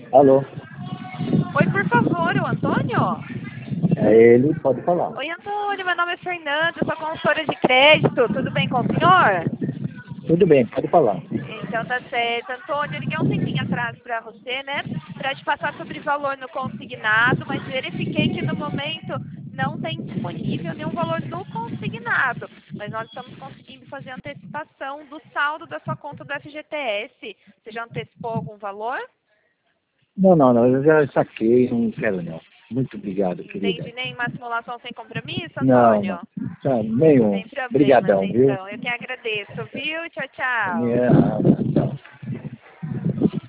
Alô? Oi, por favor, o Antônio? É ele, pode falar. Oi, Antônio, meu nome é Fernanda, eu sou consultora de crédito, tudo bem com o senhor? Tudo bem, pode falar. Então tá certo. Antônio, eu liguei um tempinho atrás para você, né? Para te passar sobre valor no consignado, mas verifiquei que no momento não tem disponível nenhum valor no consignado. Mas nós estamos conseguindo fazer antecipação do saldo da sua conta do FGTS. Você já antecipou algum valor? Não, eu já saquei, não quero não. Muito obrigado, querida. Entendi, nenhuma simulação sem compromisso, Não. Antônio? Tá, nenhum. Sem problemas, Obrigadão, viu? então. Eu que agradeço, viu? Tchau, tchau. É, tchau.